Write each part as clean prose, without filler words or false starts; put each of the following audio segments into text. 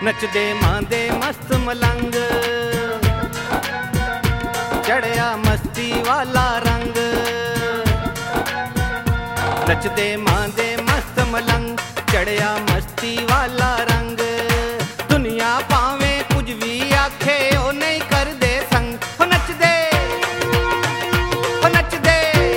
नचदे मांदे मस्त मलंग, चढ़िया मस्ती वाला रंग। नचदे मांदे मस्त मलंग, चढ़िया मस्ती वाला रंग। दुनिया पावे कुछ भी आखे ओ नहीं कर दे संग। हो नचदे, हो नचदे।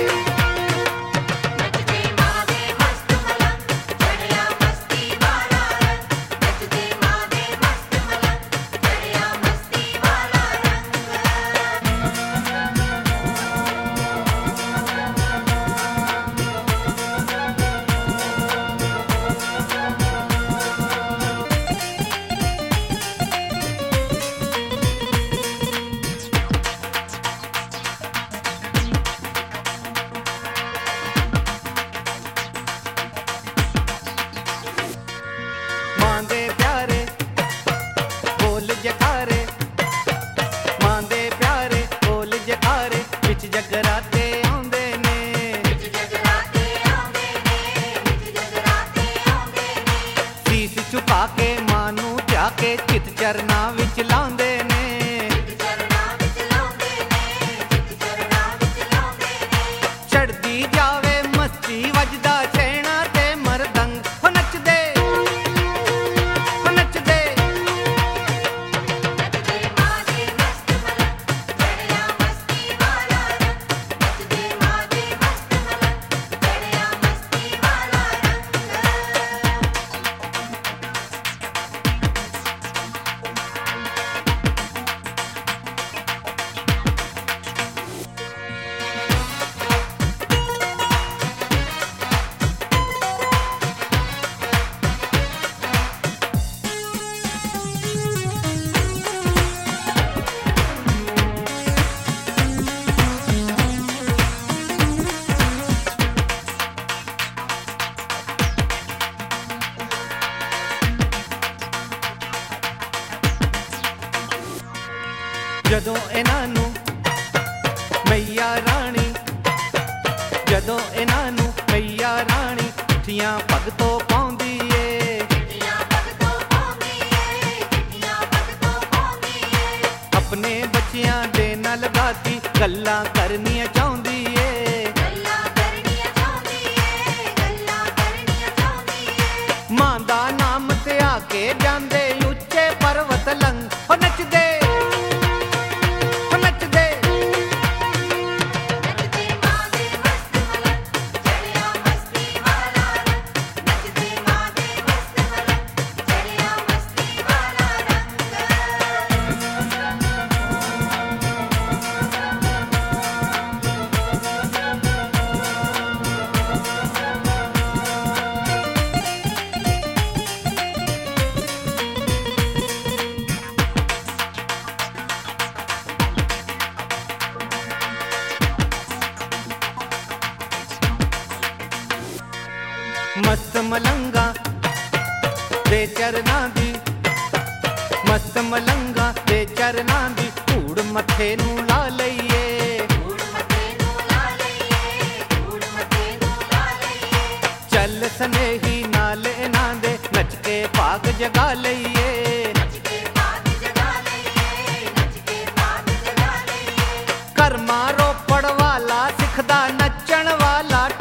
मांदे प्यारे बोल जकारे, मांदे प्यारे बोल जकारे, बिच जगराते आउंदे ने। सीस झुका के मानू जाके चित चरना विच लांदे ने। चढ़दी जावे मस्ती वजदा छैना ते मरदंग। हो नचदे, हो नचदे। जदों इन्हां नूं मैया राणी, जदों इन्हां नूं मैया राणी चिट्ठियां भगतों पाउंदी ए। अपने बच्चियां दे नाल गाती गल्लां करनियां चाहुंदी ए। मां दा नाम ते आके जांदे उच्चे पर्वत लंघ। हो नचदे, हो नचदे। मस्त मलंगा दे चरनां दी, मस्त मलंगा दे चरनां दी धूड़ मथे नूं ला लईए। चल सनेही नाल इन्हां दे नच के भाग जगा लईए। कर्मा रोपड़ वाला सिखदा नचण वाला